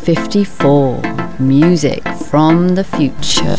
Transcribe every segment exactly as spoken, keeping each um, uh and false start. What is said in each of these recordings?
fifty-four, music from the future.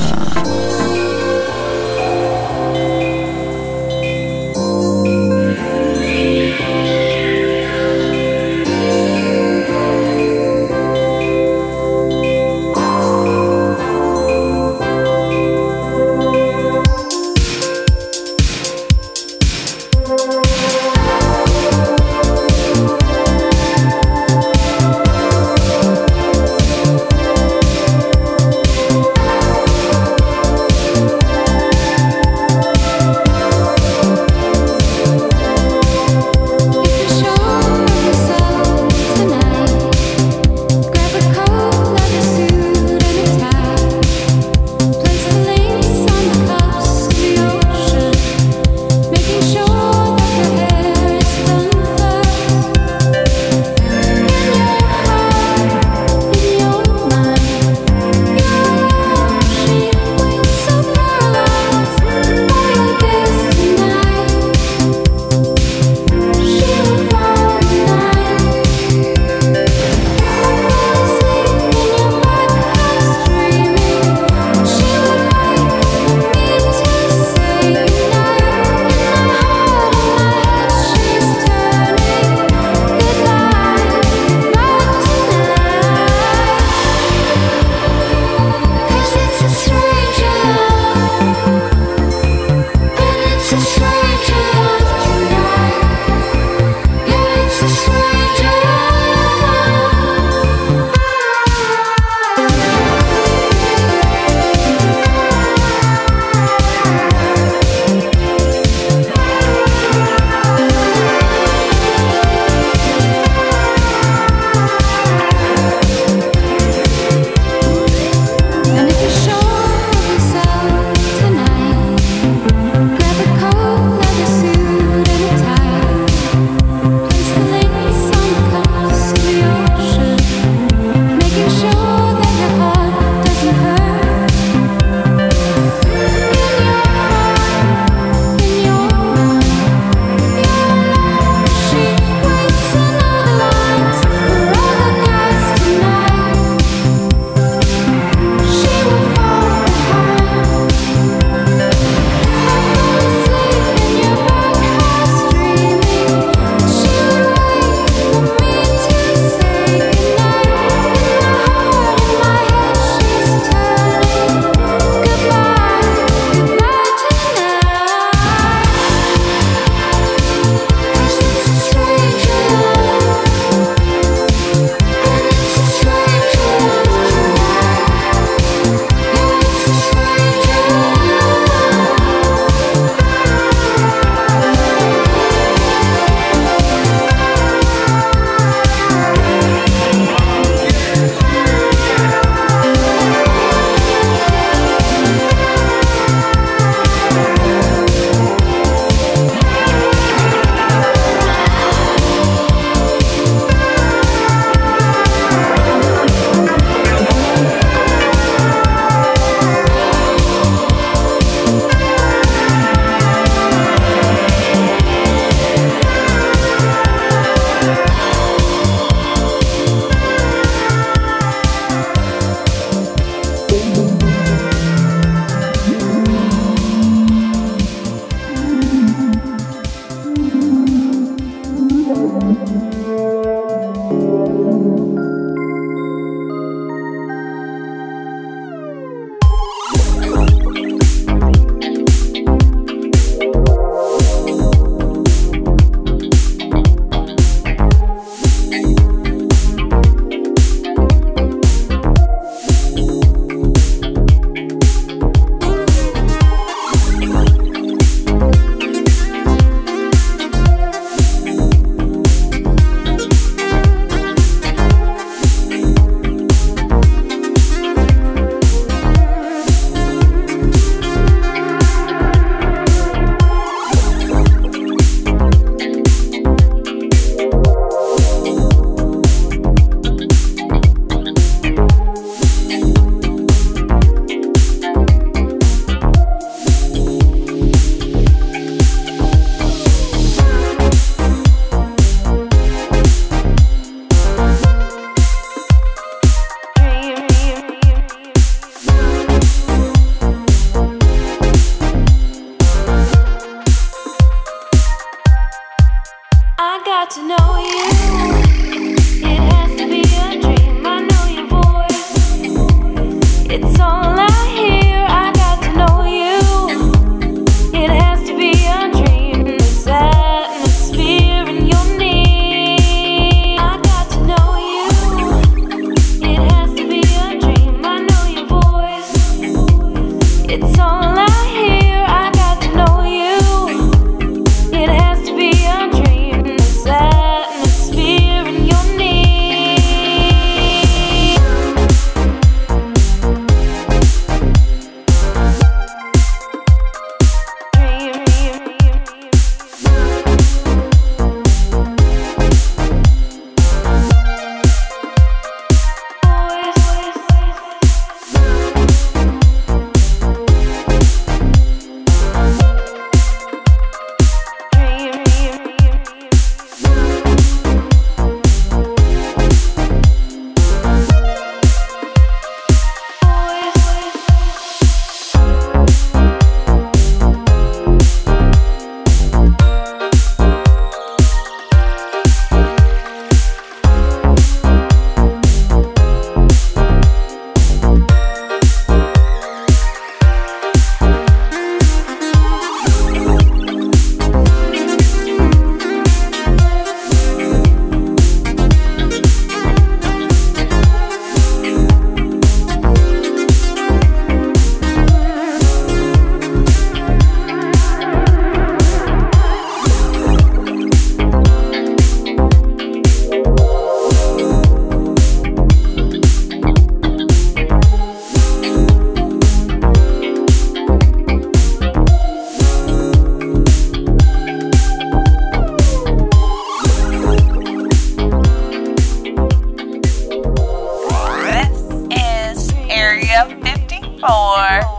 four.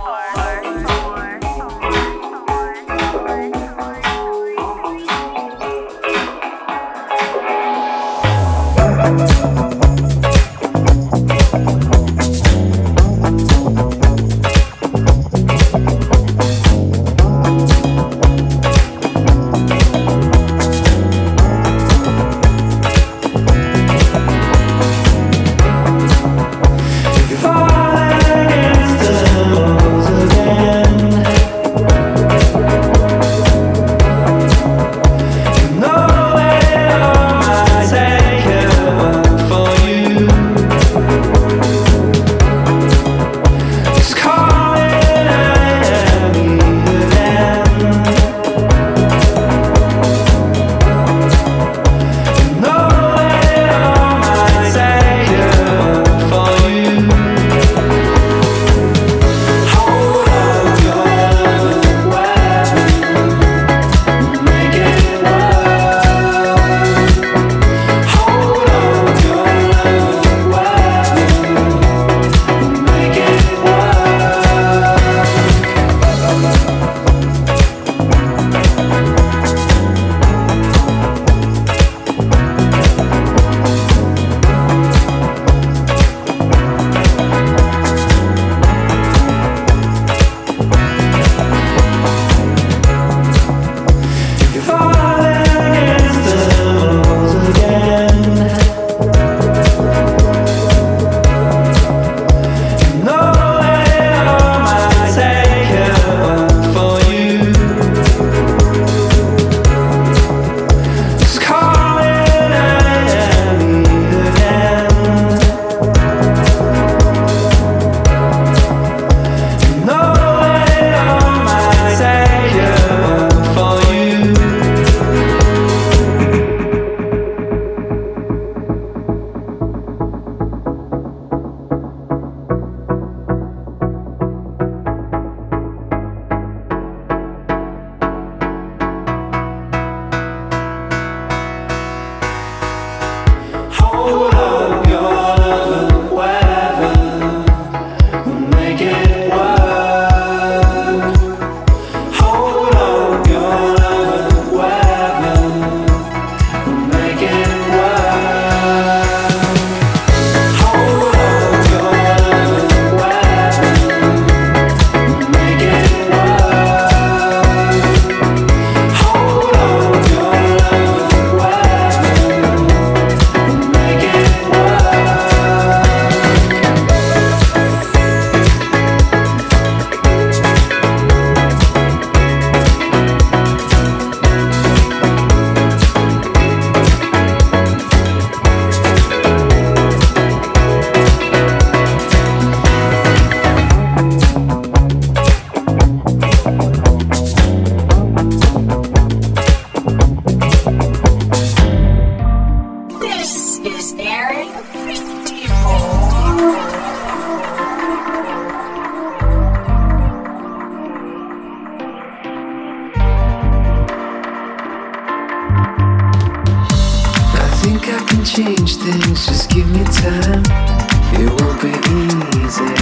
change things, just give me time. It won't be easy.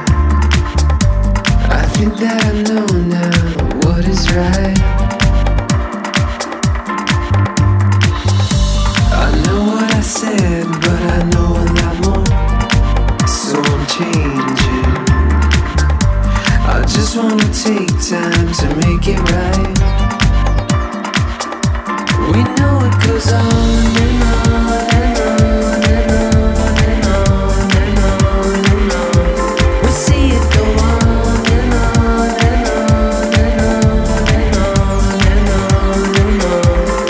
I think that I know now what is right. I know what I said, but I know a lot more, so I'm changing. I just wanna take time to make it right. We know it goes on and on and on and on and on and on and on. We see it go on and on and on and on and on and on and on.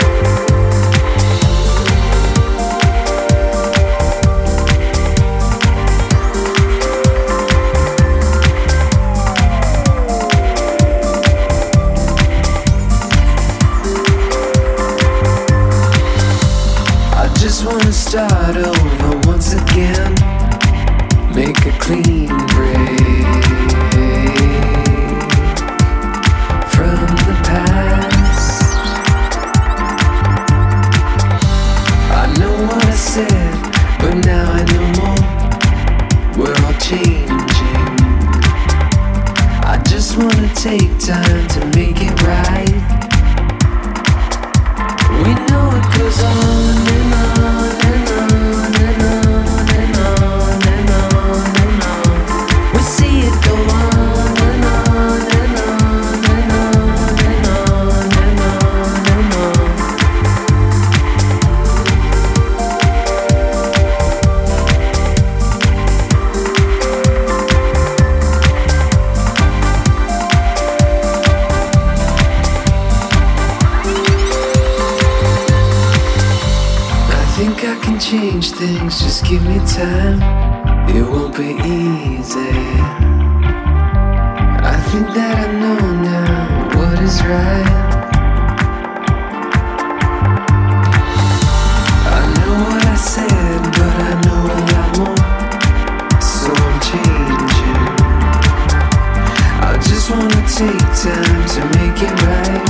Just wanna start over once again, make a clean break from the past. I know what I said, but now I know more. We're all changing. just wanna take time to make it right. We know it goes on and on and on and on and on and on and on. We see it go on and on and on and on and on and on and on. I can change things, just give me time. It won't be easy. I think that I know now what is right. I know what I said, but I know a lot more, so I'm changing. I just wanna take time to make it right.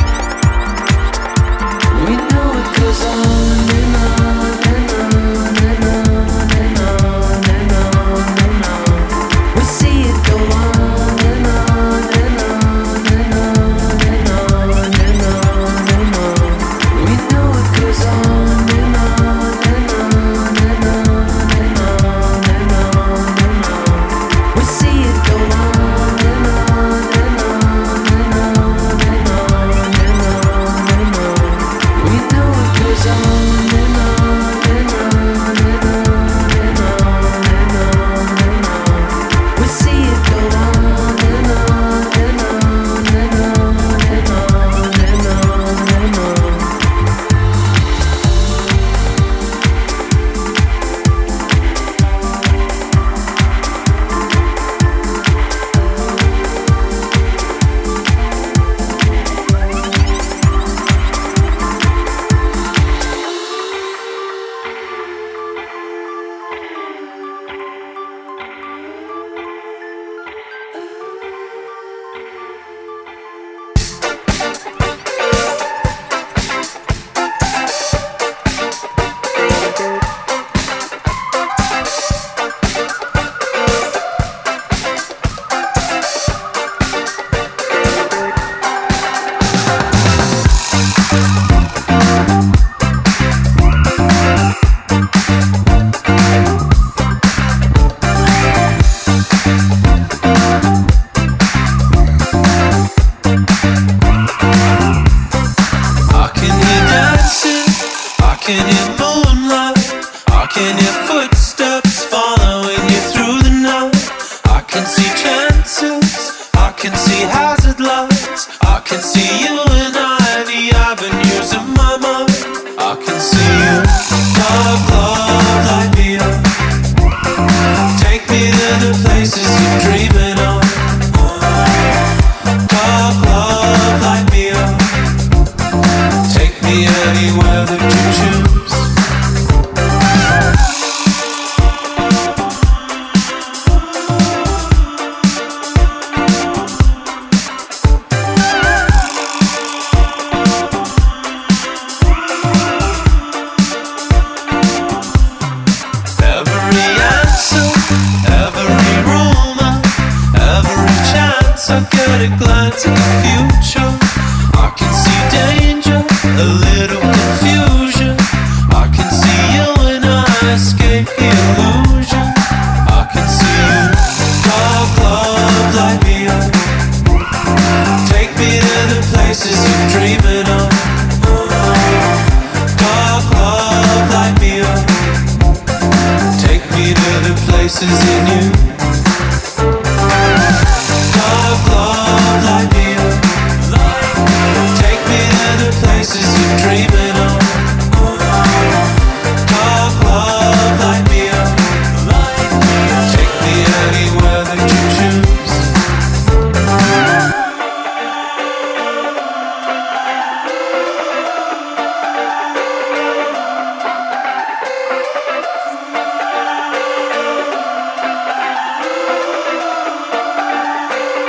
We know it goes on and on and on and on and on and on and on. We see it go on and on and on and on and on and on and on. We know it goes on and on and on and on and on and on and on. We see it go on and on and on and on and on and on and on. We know it goes on and on and on and on and on and on and on. We see it go on and on and on and on and on and on and on.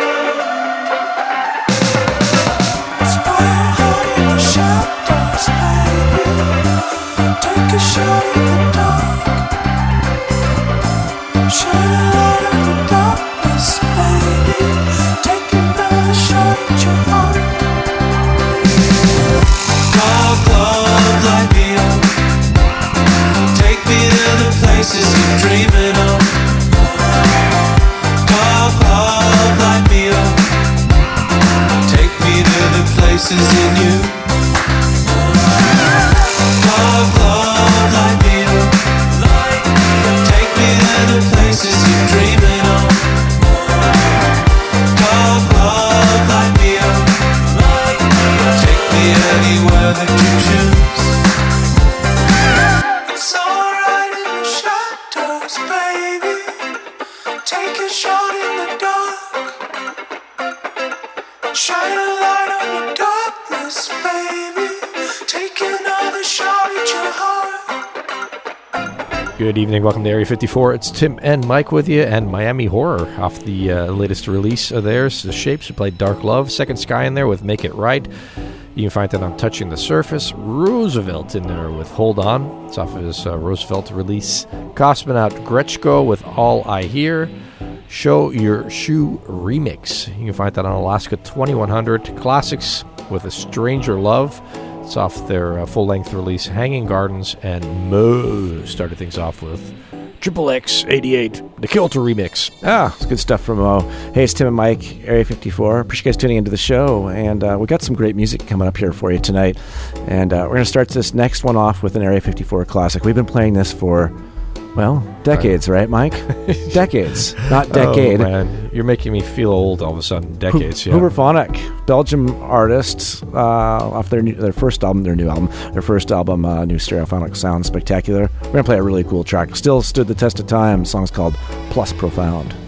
Shadows Take a shot in the dark. Shine a light on your darkness, baby. Take another shot at your heart. Good evening, welcome to Area fifty-four. It's Tim and Mike with you, and Miami Horror off the uh, latest release of theirs, The Shapes, who played Dark Love. Second Sky in there with Make It Right. You can find that on Touching the Surface. Roosevelt in there with Hold On. It's off of his uh, Roosevelt release. Cosmonaut Gretschko with All I Hear. Show Your Shoe remix. You can find that on Alaska twenty-one hundred. Classics with A Stranger Love. It's off their uh, full-length release, Hanging Gardens, and Mo started things off with Triple X eighty-eight, the Kilter remix. Ah, it's good stuff from Mo. Hey, it's Tim and Mike, Area fifty-four. Appreciate you guys tuning into the show, and uh, we got some great music coming up here for you tonight. And uh, we're going to start this next one off with an Area fifty-four classic. We've been playing this for, well, decades, right, Mike? Decades, not decade. Oh, man. You're making me feel old all of a sudden. Decades, yeah. Hooverphonic, Belgium artists, uh, off their new, their first album, their new album, their first album, uh, New Stereophonic Sound Spectacular. We're going to play a really cool track. Still stood the test of time. The song's called Plus Profound.